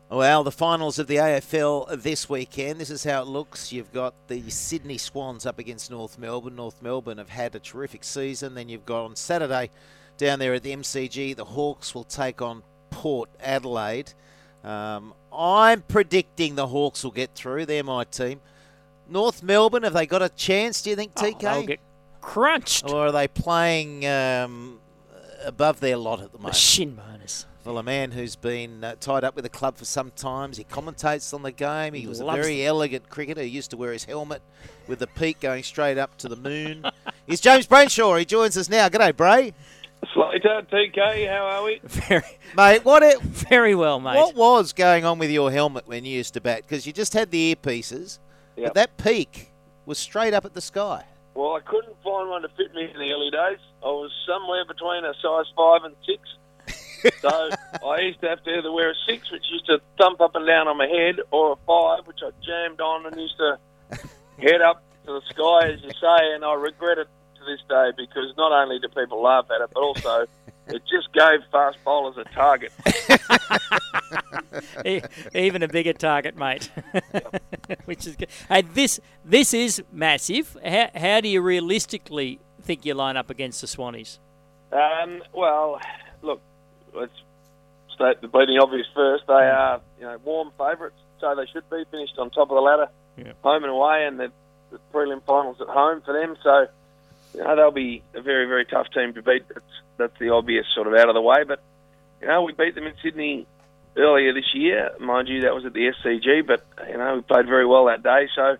Well, the finals of the AFL this weekend. This is how it looks. You've got the Sydney Swans up against North Melbourne. North Melbourne have had a terrific season. Then you've got on Saturday down there at the MCG, the Hawks will take on Port Adelaide. I'm predicting the Hawks will get through. They're my team. North Melbourne, have they got a chance, do you think, TK? They'll get crunched. Or are they playing above their lot at the moment? The shin bonus. Well, a man who's been tied up with the club for some time. He commentates on the game. He was a very elegant cricketer. He used to wear his helmet with the peak going straight up to the moon. He's James Brainshaw. He joins us now. G'day, Bray. Slater, TK, how are we? Very well, mate. What was going on with your helmet when you used to bat? Because you just had the earpieces, but that peak was straight up at the sky. Well, I couldn't find one to fit me in the early days. I was somewhere between a size 5 and 6. So I used to have to either wear a 6, which used to thump up and down on my head, or a 5, which I jammed on and used to head up to the sky, as you say, and I regret it to this day because not only do people laugh at it, but also it just gave fast bowlers a target. Even a bigger target, mate. Which is good. Hey, this is massive. How do you realistically think you line up against the Swannies? Well, look, let's state the bleeding obvious first. They are, warm favourites, so they should be finished on top of the ladder, home and away, and the prelim finals at home for them. So, they'll be a very, very tough team to beat. That's the obvious sort of out of the way. But, we beat them in Sydney earlier this year. Mind you, that was at the SCG, but, we played very well that day. So,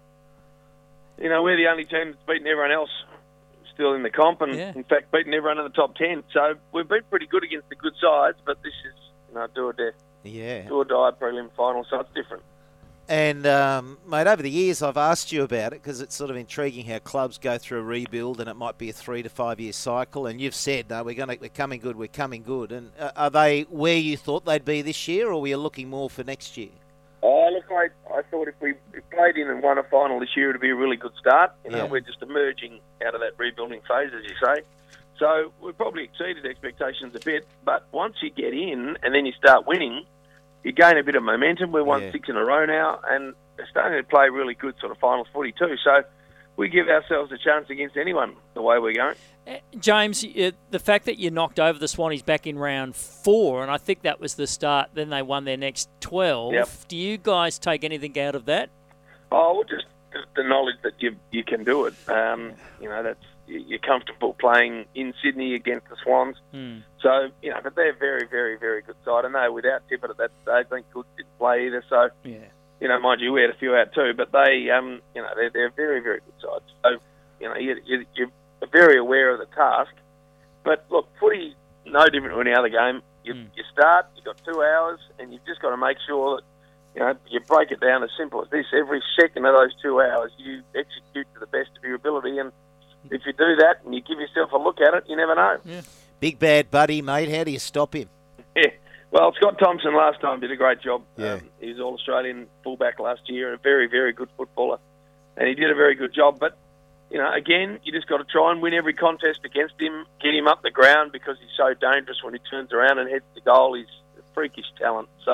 we're the only team that's beaten everyone else still in the comp and, in fact, beaten everyone in the top 10. So we've been pretty good against the good sides, but this is, do or die. Do or die prelim final, so it's different. And, mate, over the years I've asked you about it because it's sort of intriguing how clubs go through a rebuild and it might be a 3 to 5 year cycle. And you've said, no, we're coming good. And are they where you thought they'd be this year, or were you looking more for next year? Oh, look, I thought if we played in and won a final this year, it would be a really good start. We're just emerging out of that rebuilding phase, as you say. So we probably exceeded expectations a bit. But once you get in and then you start winning, you gain a bit of momentum. We've won 6 in a row now, and they're starting to play really good sort of finals footy too. So we give ourselves a chance against anyone the way we're going. James, the fact that you knocked over the Swannies back in round 4, and I think that was the start, then they won their next 12. Yep. Do you guys take anything out of that? Oh, well, just the knowledge that you can do it. That's you're comfortable playing in Sydney against the Swans. So, but they're very, very, very good side. And they, without Tippett at that stage, I think didn't play either. So, mind you, we had a few out too, but they, they're very, very good sides. So, you're very aware of the task. But look, footy no different to any other game. You start, you've got 2 hours, and you've just got to make sure that you break it down as simple as this. Every second of those 2 hours, you execute to the best of your ability. And if you do that and you give yourself a look at it, you never know. Yeah. Big bad Buddy, mate. How do you stop him? Yeah. Well, Scott Thompson last time did a great job. Yeah. He was All-Australian fullback last year and a very, very good footballer. And he did a very good job. But, again, you just got to try and win every contest against him, get him up the ground because he's so dangerous when he turns around and heads the goal. He's a freakish talent. So,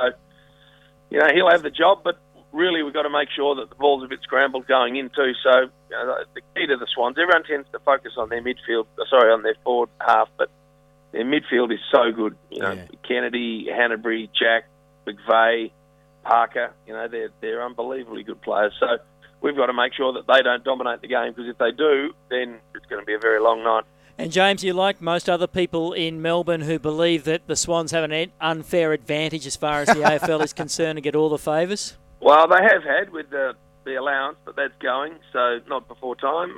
he'll have the job, but really we've got to make sure that the ball's a bit scrambled going in too. So the key to the Swans, everyone tends to focus on their on their forward half, but their midfield is so good. Kennedy, Hanbury, Jack, McVeigh, Parker, they're unbelievably good players. So we've got to make sure that they don't dominate the game, because if they do, then it's going to be a very long night. And James, you like most other people in Melbourne who believe that the Swans have an unfair advantage as far as the AFL is concerned and get all the favours? Well, they have had with the allowance, but that's going, so not before time.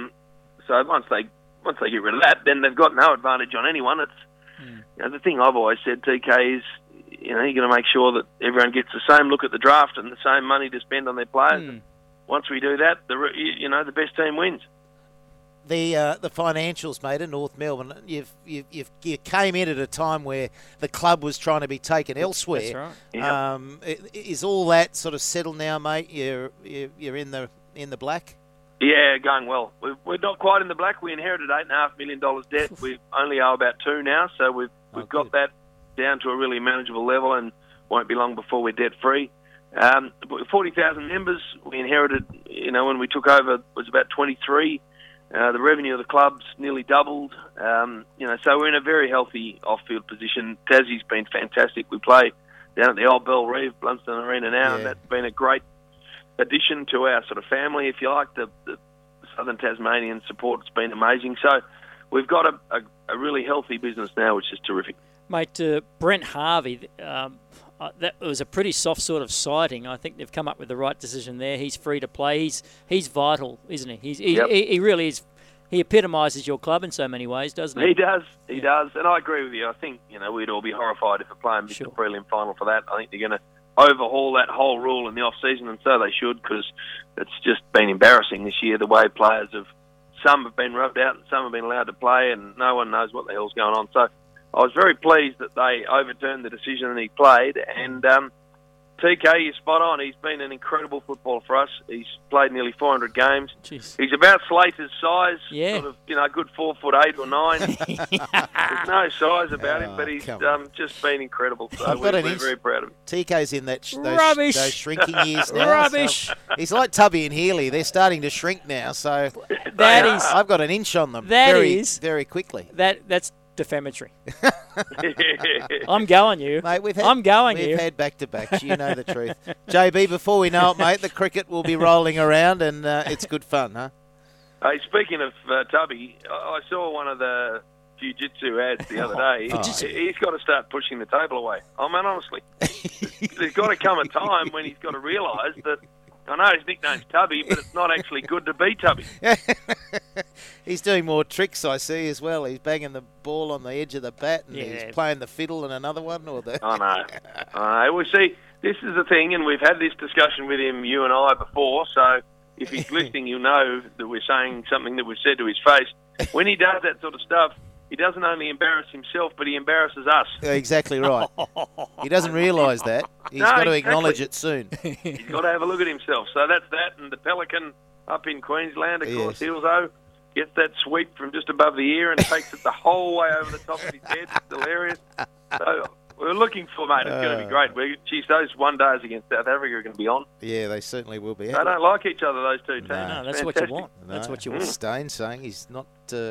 So once they get rid of that, then they've got no advantage on anyone. It's the thing I've always said, TK, is you're going to make sure that everyone gets the same look at the draft and the same money to spend on their players. And once we do that, the best team wins. The financials, mate, in North Melbourne, you came in at a time where the club was trying to be taken elsewhere. That's right. Is all that sort of settled now, mate? You're in the black? Yeah, going well. We're not quite in the black. We inherited $8.5 million debt. We only owe about $2 now, so we've got that down to a really manageable level, and won't be long before we're debt-free. 40,000 members. We inherited, when we took over, it was about 23. The revenue of the club's nearly doubled. So we're in a very healthy off-field position. Tassie's been fantastic. We play down at the old Bell Reeve, Blunston Arena now, and that's been a great addition to our sort of family, if you like. The Southern Tasmanian support's been amazing. So we've got a really healthy business now, which is terrific. Mate, Brent Harvey, that was a pretty soft sort of sighting. I think they've come up with the right decision there. He's free to play. He's vital, isn't he? He really is. He epitomises your club in so many ways, doesn't he? He does. He does. And I agree with you. I think, we'd all be horrified if a player missed the prelim final for that. I think they're going to overhaul that whole rule in the off-season, and so they should, because it's just been embarrassing this year, the way players some have been rubbed out and some have been allowed to play, and no one knows what the hell's going on. So I was very pleased that they overturned the decision and he played. And TK, you're spot on. He's been an incredible footballer for us. He's played nearly 400 games. Jeez. He's about Slater's size, yeah. sort of, good 4'8" or 9. There's no size about him, but he's just been incredible. So we're very proud of him. TK's in those shrinking years now. Rubbish. So he's like Tubby and Healy. They're starting to shrink now. So I've got an inch on them very quickly. That's defamatory. I'm going you. Mate, we've had back-to-backs. You know the truth. JB, before we know it, mate, the cricket will be rolling around and it's good fun, huh? Hey, speaking of Tubby, I saw one of the jiu-jitsu ads the other day. He's got to start pushing the table away. I mean, honestly. There's got to come a time when he's got to realise that, I know his nickname's Tubby, but it's not actually good to be Tubby. He's doing more tricks, I see, as well. He's banging the ball on the edge of the bat, and he's playing the fiddle in another one. I know. Well, see, this is the thing, and we've had this discussion with him, you and I, before, so if he's listening, you'll know that we're saying something that we've said to his face. When he does that sort of stuff, he doesn't only embarrass himself, but he embarrasses us. Exactly right. He doesn't realise that. He's got to acknowledge it soon. He's got to have a look at himself. So that's that. And the Pelican up in Queensland, of course, Hilzo, gets that sweep from just above the ear and takes it the whole way over the top of his head. It's hilarious. So we're looking for, mate, it's going to be great. Those one days against South Africa are going to be on. Yeah, they certainly will be. They don't like each other, those two teams. No, that's what you want. That's what you want. Staines saying he's not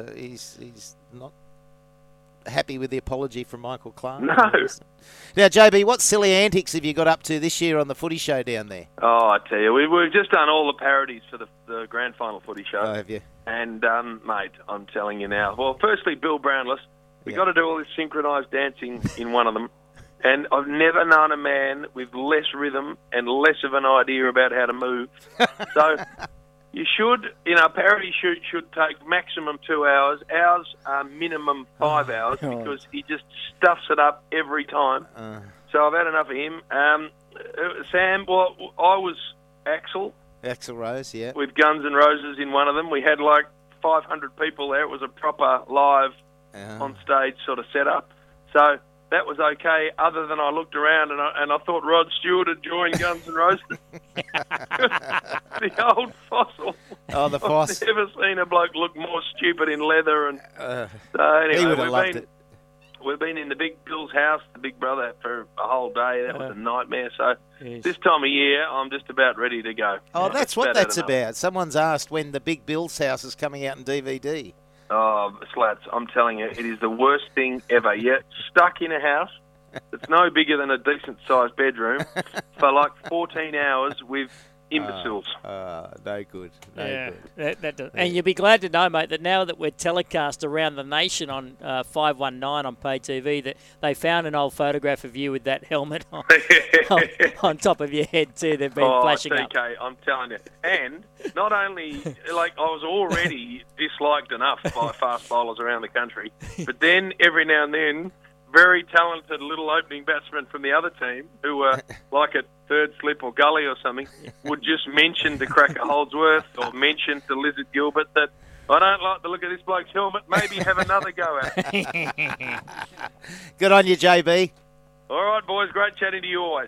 happy with the apology from Michael Clark. No. Now, JB, what silly antics have you got up to this year on the footy show down there? Oh, I tell you, we've just done all the parodies for the grand final footy show. Oh, have you? And, mate, I'm telling you now. Well, firstly, Bill Brownless. We've got to do all this synchronised dancing in one of them. And I've never known a man with less rhythm and less of an idea about how to move. So you should, a parody should take maximum 2 hours. Ours are minimum 5 hours because he just stuffs it up every time. So I've had enough of him. Sam, well, I was Axl. Axl Rose, yeah. With Guns N' Roses in one of them. We had like 500 people there. It was a proper live on stage sort of setup. So that was okay, other than I looked around and I thought Rod Stewart had joined Guns N' Roses. The old Fossil. Oh, the Foss. I've never seen a bloke look more stupid in leather. And so anyway, he would have loved it. We've been in the Big Bill's house, the Big Brother, for a whole day. That was a nightmare. So this time of year, I'm just about ready to go. Oh, that's what that's about. Someone's asked when the Big Bill's house is coming out in DVD. Oh, Slats, I'm telling you, it is the worst thing ever. You're stuck in a house that's no bigger than a decent-sized bedroom for like 14 hours with imbeciles. No good. No good. That does. And you'll be glad to know, mate, that now that we're telecast around the nation on 519 on pay TV, that they found an old photograph of you with that helmet on top of your head too. They've been flashing TK, up. I'm telling you. And not only, I was already disliked enough by fast bowlers around the country, but then every now and then, very talented little opening batsmen from the other team who were like at third slip or gully or something would just mention to Cracker Holdsworth or mention to Lizard Gilbert that I don't like the look of this bloke's helmet, maybe have another go at it. Good on you, JB. All right, boys, great chatting to you always.